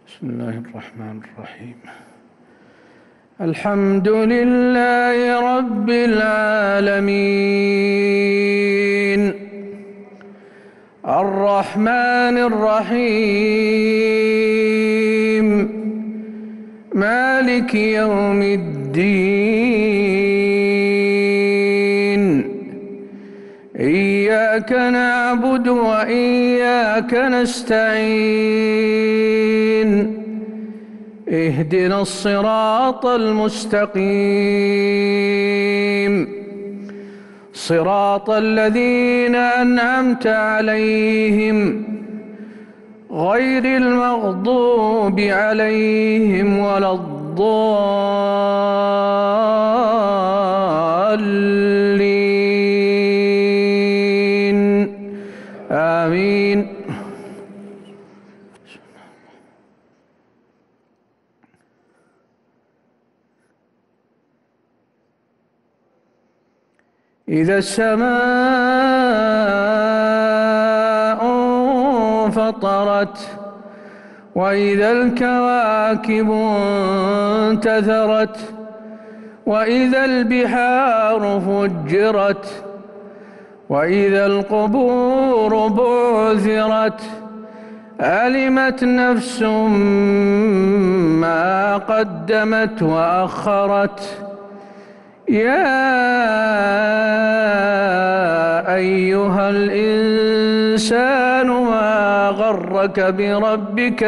بسم الله الرحمن الرحيم. الحمد لله رب العالمين الرحمن الرحيم مالك يوم الدين إياك نعبد وإياك نستعين اهدنا الصراط المستقيم صراط الذين أنعمت عليهم غير المغضوب عليهم ولا الضالين آمين. إذا السماء انفطرت وإذا الكواكب انتثرت وإذا البحار فجرت وإذا القبور بعثرت علمت نفس ما قدمت وأخرت. يا أيها الإنسان ما غرك بربك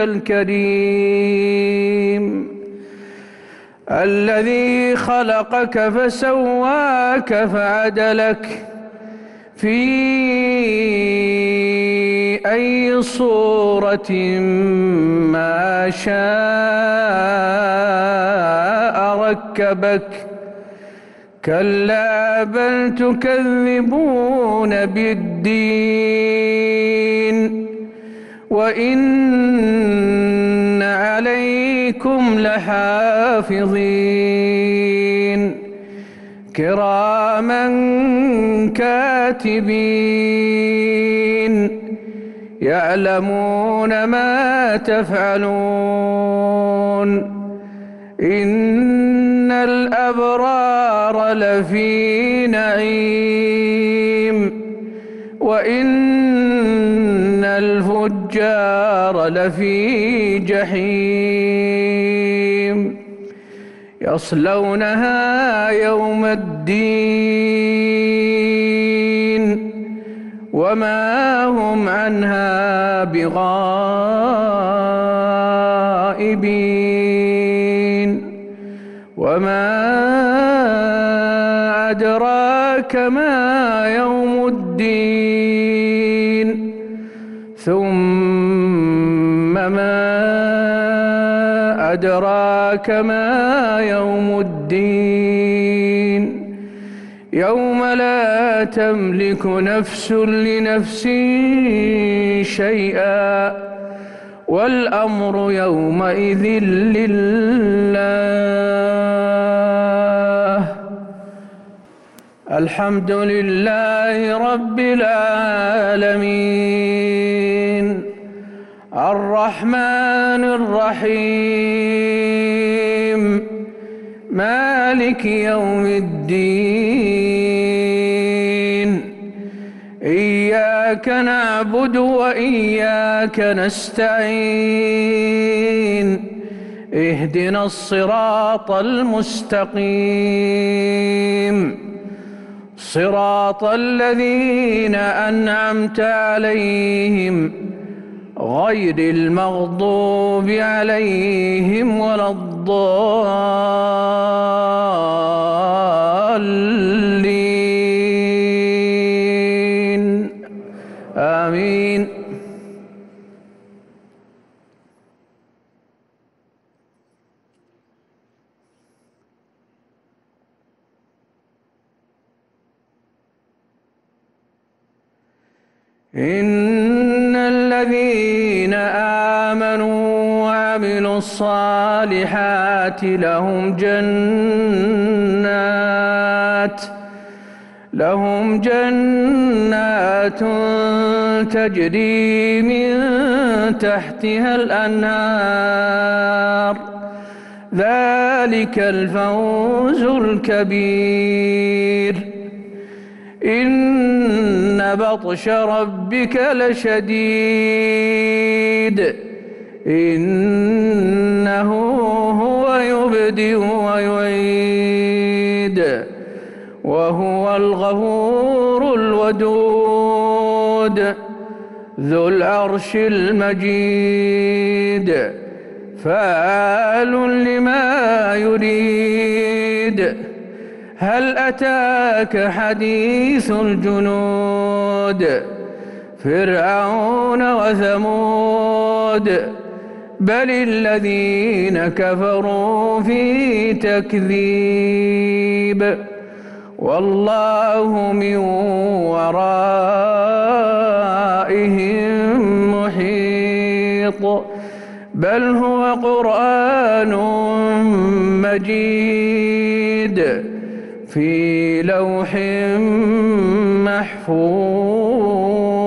الكريم الذي خلقك فسواك فعدلك في أي صورة ما شاء ركبك. كلا بل تكذبون بالدين وإن عليكم لحافظين كراما كاتبين يعلمون ما تفعلون. إن الأبرار لفي نعيم وإن الفجار لفي جحيم يصلونها يوم الدين وما هم عنها بغائبين. وما أدراك ما يوم الدين ثم ما أدراك ما يوم الدين يوم لا تملك نفس لنفس شيئا والأمر يومئذ لله. الحمد لله رب العالمين الرحمن الرحيم مالك يوم الدين إياك نعبد وإياك نستعين اهدنا الصراط المستقيم صراط الذين أنعمت عليهم غير المغضوب عليهم ولا الضالين آمين. إن الذين آمنوا وعملوا الصالحات لهم لهم جنات تجري من تحتها الأنهار ذلك الفوز الكبير إن بطش ربك لشديد إنه هو يبدئ ويعيد وهو الغفور الودود ذو العرش المجيد فعال لما يريد هل أتاك حديث الجنود فرعون وثمود بل الذين كفروا في تكذيب والله من ورائهم محيط بل هو قرآن مجيد في لوح محفوظ.